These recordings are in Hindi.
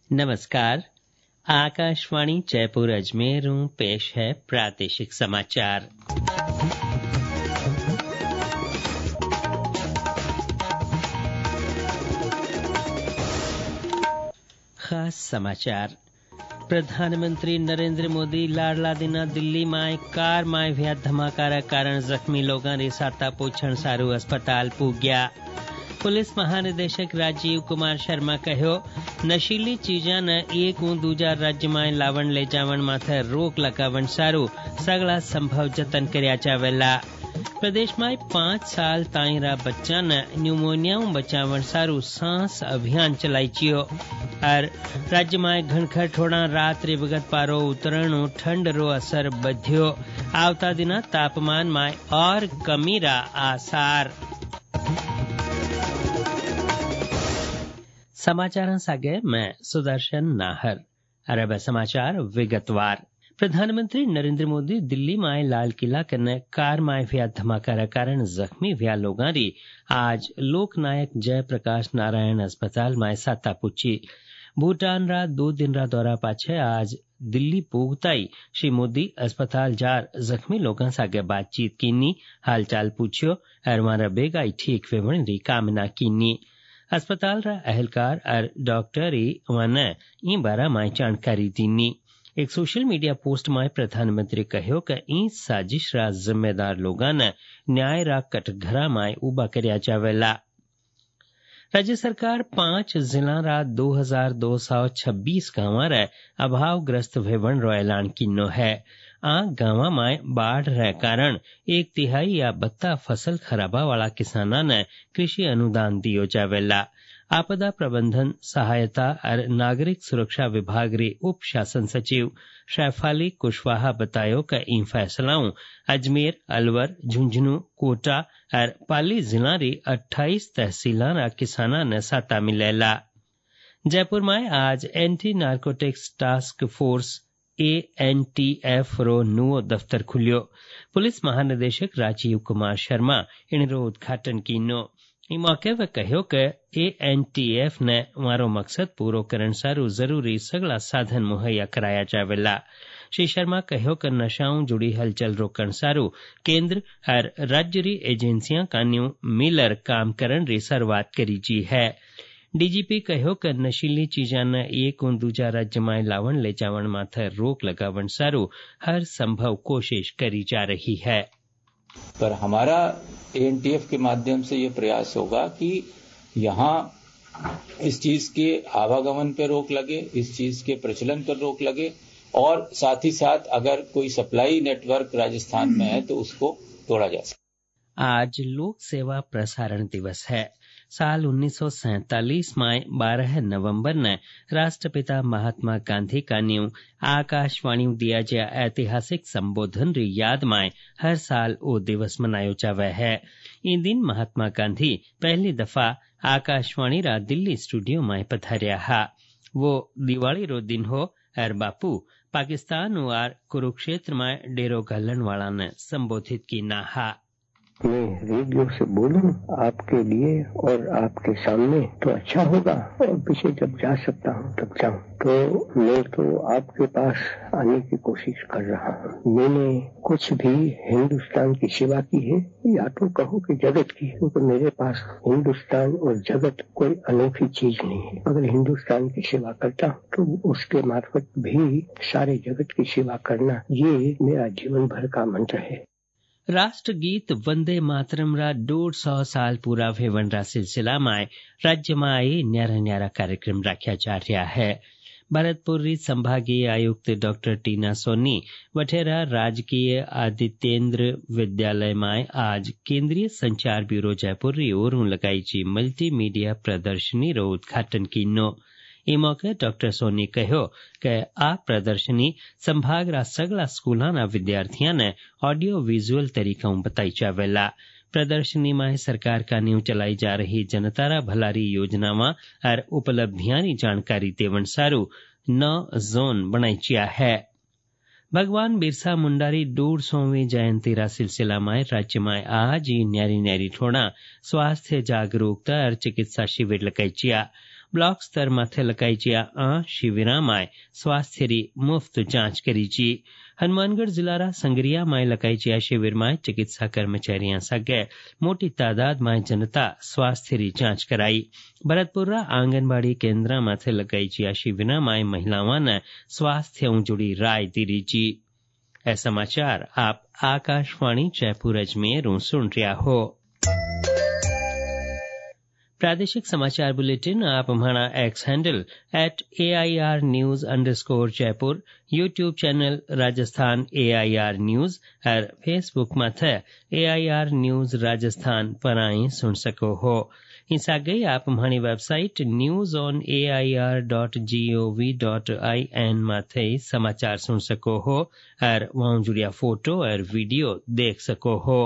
नमस्कार। आकाशवाणी जयपुर अजमेर पेश है प्रादेशिक समाचार। खास समाचार। प्रधानमंत्री नरेंद्र मोदी लाडला दिना दिल्ली में कार में व्या धमाका कारण जख्मी लोगों ने साता पोषण सारू अस्पताल पूग्या। पुलिस महानिदेशक राजीव कुमार शर्मा कहो नशीली चीजा न एक दूजा राज्य में लावण ले जावण माथे रोक लगावण सारू सगला संभव जतन कर्या जावेला। प्रदेश में 5 साल ताईरा बच्चा न न्यूमोनिया बचावण सारू सांस अभियान चलाई चियो। और राज्य में घनखर ठोड़ा रात्रि विगत पारो उतरण ठंड रो असर बध्यो। आवता दिना तापमान में और कमी रा आसार। समाचार सागे मैं सुदर्शन नाहर। अरब समाचार विगतवार। प्रधानमंत्री नरेंद्र मोदी दिल्ली में लाल किला कने कार में व्या धमाका कारण जख्मी व्या लोगां री आज लोकनायक जयप्रकाश नारायण अस्पताल में साता पुची। भूटान रा 2 दिन रा दौरा पाछे आज दिल्ली पूगताई श्री मोदी अस्पताल जार जख्मी लोगों सागे बातचीत कीनी, हालचाल पूछ्यो और मारा बेगाई ठीक वेवण री कामना कीनी। अस्पताल रा अहलकार और डॉक्टर वन ई बारा में जानकारी दीनी। एक सोशल मीडिया पोस्ट में प्रधानमंत्री कहो कि ई साजिश रा जिम्मेदार लोगों ने न्याय रा कटघरा में उबा कर्या जावेला। राज्य सरकार 5 जिला रा 2226 गांवा रे अभावग्रस्त भेवण रो ऐलान किनो है। आ गांवा में बाढ़ रे कारण 1/3 या बत्ता फसल खराबा वाला किसाना ने कृषि अनुदान दियो जावेला। आपदा प्रबंधन सहायता और नागरिक सुरक्षा विभाग रे उप शासन सचिव शैफाली कुशवाहा बतायो कि इन फैसलाओं अजमेर, अलवर, झुंझुनू, कोटा और पाली जिला री 28 तहसीलां रा किसाना ने साता मिलेला। जयपुर में आज anti narcotics task force ANTF रो नुओ दफ्तर खुलियो। पुलिस महानिदेशक राजीव कुमार शर्मा इन रो उद्घाटन कीनो। ई मौके वे कहो कि ANTF ने मारो मकसद पूरो करण सारू जरूरी सगला साधन मुहैया कराया जावेला। श्री शर्मा कहो कि नशाओं जुड़ी हलचल रोकण सारू केंद्र और राज्य री एजेंसियां कान्यू मिलर काम करण री शुरुआत करी जी है। डीजीपी कहो कि नशीली चीजा न एक दूजा राज्य में लावण ले जावण माथे रोक लगावण सारू हर संभव कोशिश करी जा रही है। पर हमारा ANTF के माध्यम से ये प्रयास होगा कि यहाँ इस चीज के आवागमन पर रोक लगे, इस चीज के प्रचलन पर रोक लगे और साथ ही साथ अगर कोई सप्लाई नेटवर्क राजस्थान में है तो उसको तोड़ा जा सके। आज लोक सेवा प्रसारण दिवस है। साल 1947 में 12 नवंबर ने राष्ट्रपिता महात्मा गांधी का न्यू आकाशवाणी दिया गया ऐतिहासिक संबोधन री याद में हर साल वो दिवस मनायो जावे है। इन दिन महात्मा गांधी पहली दफा आकाशवाणी रा दिल्ली स्टूडियो में पधार्या हा। वो दिवाली रो दिन हो और बापू पाकिस्तान और कुरुक्षेत्र में डेरो घालन वाला ने संबोधित की ना हा। मैं रेडियो से बोलूं आपके लिए और आपके सामने तो अच्छा होगा और पीछे जब जा सकता हूं तब जाऊं। तो मैं तो आपके पास आने की कोशिश कर रहा हूं। मैंने कुछ भी हिंदुस्तान की सेवा की है या तो कहो कि जगत की, क्योंकि तो मेरे पास हिंदुस्तान और जगत कोई अनोखी चीज नहीं है। अगर हिंदुस्तान की सेवा करता हूं तो उसके मार्फत भी सारे जगत की सेवा करना ये मेरा जीवन भर का मंत्र है। राष्ट्रगीत वंदे मातरम रा 150 साल पूरा भेवण रा सिलसिला में राज्य में न्यारा न्यारा कार्यक्रम रखा जा रहा है। भरतपुर री संभागीय आयुक्त डॉक्टर टीना सोनी वठेरा राजकीय आदित्येंद्र विद्यालय में आज केंद्रीय संचार ब्यूरो जयपुर री ओर लगाई जी मल्टीमीडिया प्रदर्शनी रो उद्घाटन कीनो। ई मौके डॉक्टर सोनी कहो कि आ प्रदर्शनी संभाग रा सगला स्कूलों ना विद्यार्थियों ने ऑडियो विजुअल तरीका बताई जावेला। प्रदर्शनी में सरकार का न्यू चलाई जा रही जनता रा भलारी योजनावां और उपलब्धियां री जानकारी देवण सारू 9 जोन बनाई चिया है। भगवान बिरसा मुंडा री 150वीं जयंती रा सिलसिला में राज्य में आज न्यारी न्यारी ठोड़ा स्वास्थ्य जागरूकता और चिकित्सा शिविर लगाई चिया। ब्लॉक स्तर माथे लगाई शिविरा माय स्वास्थ्य री मुफ्त जांच करी जी। हनुमानगढ़ जिला संगरिया माय लगाई शिविर माय चिकित्सा कर्मचारियों सगे मोटी तादाद माय जनता स्वास्थ्य री जांच कराई। भरतपुर आंगनबाड़ी केन्द्र माथे लगाई शिविर माय महिलाओं ने स्वास्थ्य जुड़ी राय दी जी। ऐ समाचार आप आकाशवाणी जयपुर अजमेर सुन रहा हो। प्रादेशिक समाचार बुलेटिन आप हमारा X handle @AIR News_ Jaipur, YouTube channel Rajasthan AIR news और फेसबुक माथे AIR न्यूज राजस्थान पर आई सुन सको हो। इसा गई आप हमारी वेबसाइट newsonair.gov.in माथे समाचार सुन सको हो और वहां जुड़िया फोटो और वीडियो देख सको हो।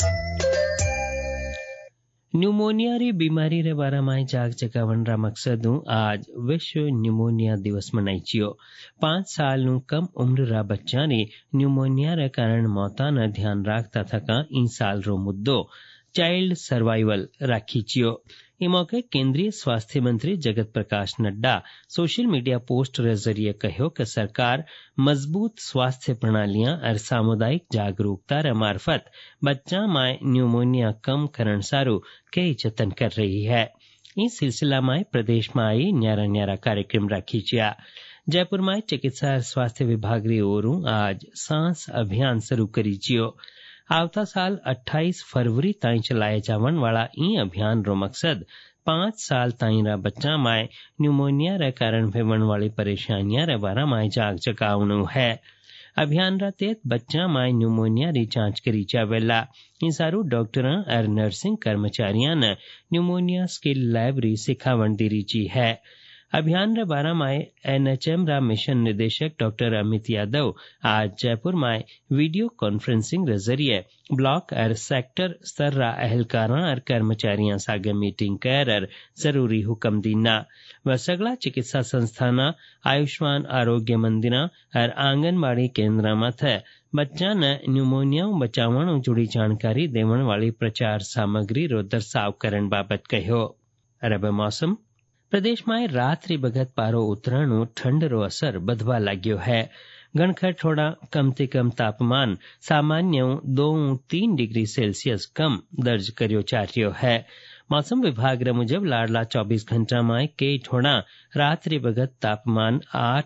न्यूमोनिया री बीमारी रे बारे में जाग जगावन रा मकसद आज विश्व न्यूमोनिया दिवस मनाईचियो। 5 साल नु कम उम्र रा बच्चा ने न्यूमोनिया रे कारण मौता न ध्यान राखता थका इन साल रो मुद्दो चाइल्ड सर्वाइवल राखीचियो। ई मौके केंद्रीय स्वास्थ्य मंत्री Jagat Prakash Nadda social media post रे जरिए कहो कि सरकार मजबूत स्वास्थ्य प्रणालियां और सामुदायिक जागरूकता रे मार्फत बच्चा माय न्यूमोनिया कम करण सारू कई जतन कर रही है। इस सिलसिला में प्रदेश में आई न्यारा न्यारा कार्यक्रम राखीचिया। जयपुर में चिकित्सा और स्वास्थ्य विभाग री ओरू आज सांस अभियान शुरू करीचियो। आवता साल 28 फरवरी ताई चलाए जावन वाला ई अभियान रो मकसद 5 साल ताई रा बच्चा माय न्यूमोनिया रे कारण भेवन वाली परेशानियां रे बारा माय जाग जगावनु है। अभियान रा तहत बच्चा माय न्यूमोनिया री जांच करी जावेला। इन सारू डॉक्टरां और नर्सिंग कर्मचारियां ने न्यूमोनिया स्किल लैब री सिखावन दी रीची है। अभियान रे बारा माय NHM रा मिशन निदेशक डॉक्टर अमित यादव आज जयपुर माय वीडियो कॉन्फ्रेंसिंग रे जरिए ब्लॉक और सेक्टर स्तर रा अहलकारां और कर्मचारियां सागे मीटिंग कर जरूरी हुक्म दीना। व सगला चिकित्सा संस्थाना आयुष्मान आरोग्य मंदिरा और आंगनबाड़ी केन्द्र माथे बच्चा ने न्यूमोनिया बचावण जुड़ी जानकारी देवण वाली प्रचार सामग्री रो दर्शाव करण बाबत कहो। अरब मौसम प्रदेश में रात्रि बगत पारो उतरणु ठंड रो असर बधवा लाग्यो है। गणखर थोड़ा कम से कम तापमान सामान्य 2-3 डिग्री सेल्सियस कम दर्ज करियो चार्यो है। मौसम विभाग रे मुजब लाडला 24 घंटा में कई थोड़ा रात्रि बगत तापमान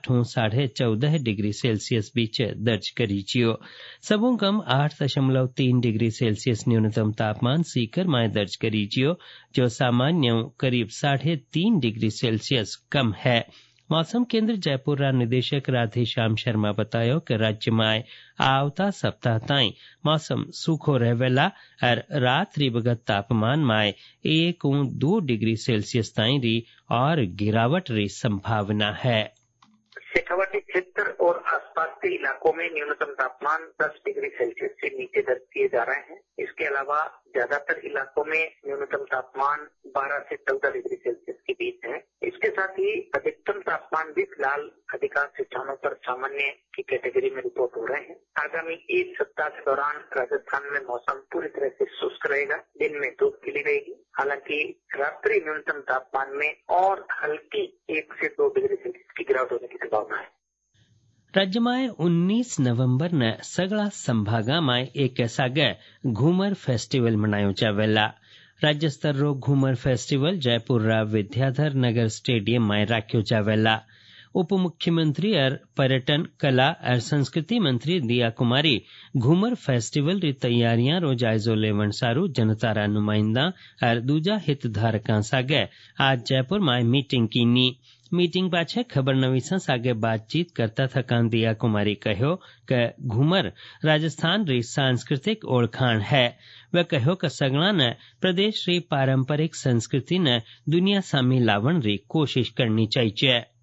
8-14 डिग्री सेल्सियस बीच दर्ज करीचियो। सबों कम 8.3 डिग्री सेल्सियस न्यूनतम तापमान सीकर में दर्ज करीचियो, जो सामान्य करीब 3.5 डिग्री सेल्सियस कम है। मौसम केंद्र जयपुर रा निदेशक राधेश्याम शर्मा बतायो कि राज्य में आवता सप्ताह ताई मौसम सूखो रहेला और रात्रि बगत तापमान में 1-2 डिग्री सेल्सियस ताई री और गिरावट री संभावना है। शेखावाटी क्षेत्र और आसपास के इलाकों में न्यूनतम तापमान 10 डिग्री सेल्सियस से नीचे दर्ज किए जा रहे हैं। इसके अलावा ज्यादातर इलाकों में न्यूनतम तापमान 12 से 14 डिग्री सेल्सियस के बीच है। इसके साथ ही अधिकतम तापमान भी फिलहाल अधिकांश स्थानों पर सामान्य की कैटेगरी में रिपोर्ट हो रहे हैं। आगामी एक सप्ताह के दौरान राजस्थान में मौसम पूरी तरह से शुष्क रहेगा। दिन में धूप खिली रहेगी। हालांकि रात्रि न्यूनतम तापमान में और हल्की 1 से 2 डिग्री सेल्सियस की गिरावट होने की संभावना है। राज्य में 19 नवंबर ने सगला संभागा में एक सागे घूमर फेस्टिवल मनायो जावेला। राज्य स्तर रो घूमर फेस्टिवल जयपुर रा विद्याधर नगर स्टेडियम में राख्यो जावेला। उप मुख्यमंत्री और पर्यटन कला और संस्कृति मंत्री दिया कुमारी घूमर फेस्टिवल री तैयारियां रो जायजो लेवन सारू जनता रा नुमाइंदा और दूजा हितधारकां सागे आज जयपुर में मीटिंग कीनी। मीटिंग पाछे खबर नवीसा सागे बातचीत करता थकान दिया कुमारी कहो कि घूमर राजस्थान री सांस्कृतिक ओळखाण है। वह कहो कि सगला ने प्रदेश री पारंपरिक संस्कृति ने दुनिया सामी लावण री कोशिश करनी चाहिए।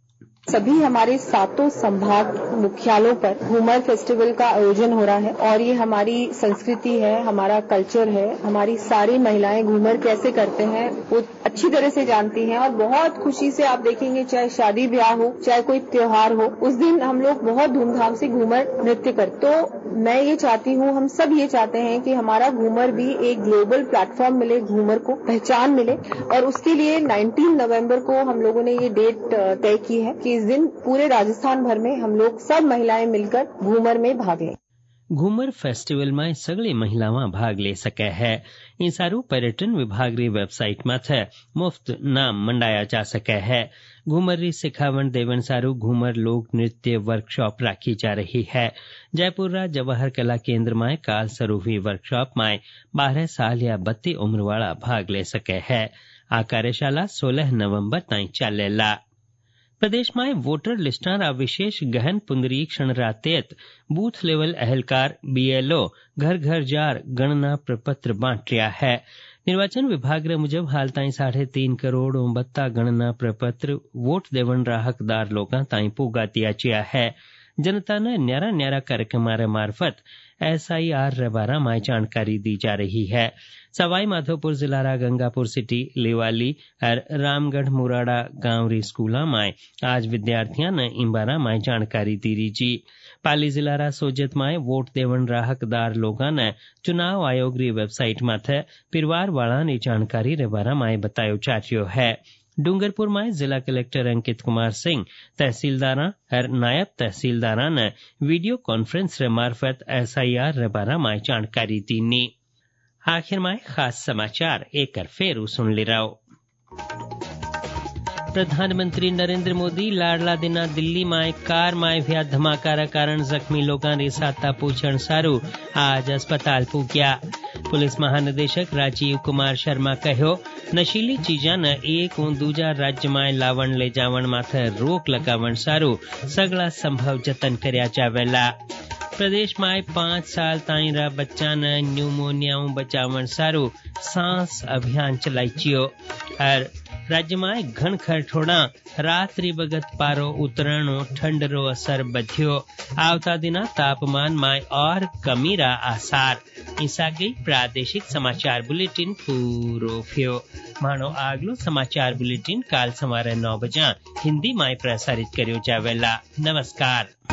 सभी हमारे 7 संभाग मुख्यालयों पर घूमर फेस्टिवल का आयोजन हो रहा है और ये हमारी संस्कृति है, हमारा कल्चर है। हमारी सारी महिलाएं घूमर कैसे करते हैं वो अच्छी तरह से जानती हैं और बहुत खुशी से आप देखेंगे, चाहे शादी ब्याह हो, चाहे कोई त्योहार हो, उस दिन हम लोग बहुत धूमधाम से घूमर नृत्य करते। तो मैं ये चाहती हूँ, हम सब ये चाहते हैं कि हमारा घूमर भी एक ग्लोबल प्लेटफॉर्म मिले, घूमर को पहचान मिले और उसके लिए 19 नवंबर को हम लोगों ने ये डेट तय की है कि इस दिन पूरे राजस्थान भर में हम लोग सब महिलाएं मिलकर घूमर में भाग लें। घूमर फेस्टिवल में सगळी महिलावां भाग ले सके है। इन सारू पर्यटन विभाग री वेबसाइट माथे मुफ्त नाम मंडाया जा सके है। घूमर री सिखावण देवन सारू घूमर लोक नृत्य वर्कशॉप राखी जा रही है। जयपुर रा जवाहर कला केंद्र में काल शुरू हुई वर्कशॉप में 12 साल या 32 उम्र वाला भाग ले सके है। आ कार्यशाला 16 नवंबर ताईं चालेला। प्रदेश में वोटर लिस्टां रा विशेष गहन पुनरीक्षण रा तहत बूथ लेवल अहलकार BLO घर घर जार गणना प्रपत्र बांट रहा है। निर्वाचन विभाग रे मुजब हाल ताईं 3.5 करोड़ 29 गणना प्रपत्र वोट देवण रा हकदार लोकां ताईं पुगा दिया है। जनता ने न्यारा न्यारा कार्यक्रमां रे मार्फत SIR रे बारा में जानकारी दी जा रही है। सवाई माधोपुर जिला रा गंगापुर सिटी, लिवाली और रामगढ़ मुराड़ा गांव री स्कूला में आज विद्यार्थियों ने इन बारा में जानकारी दी रही जी। पाली जिला रा सोजत में वोट देवण रा हकदार लोगों ने चुनाव आयोग री वेबसाइट माथे परिवार वाला नी जानकारी रे बारा में बतायो जा रह्यो है। डूंगरपुर में जिला कलेक्टर अंकित कुमार सिंह तहसीलदारा और नायब तहसीलदारा ने वीडियो कॉन्फ्रेंस रे मार्फत SIR रे बारा में जानकारी दी। आखिर में खास समाचार एक फेरू सुन ले रहो। प्रधानमंत्री नरेंद्र मोदी लाडला दिना दिल्ली में कार में हुआ धमाका रा कारण जख्मी लोगों ने साता पूछण सारू आज अस्पताल पुग्या। पुलिस महानिदेशक राजीव कुमार शर्मा कहो, नशीली चीजा ने एक और दूजा राज्य में लावण ले जावण माथे रोक लगावण सारू सगला संभव जतन कर्या जावेला। प्रदेश में 5 साल ताईं रा बच्चा ने न्यूमोनिया बचावण सारू सांस अभियान चलाइचियो और राज्य में घनखर ठोड़ा रात्रि बगत पारो उतरणो ठंडरो असर बध्यो। आवता दिना तापमान में और कमी रा आसार। ईसा गई प्रादेशिक समाचार बुलेटिन पूरो थयो। मानो आगलो समाचार बुलेटिन काल सवारे 9 बजे हिंदी में प्रसारित कर्यो जावेला। नमस्कार।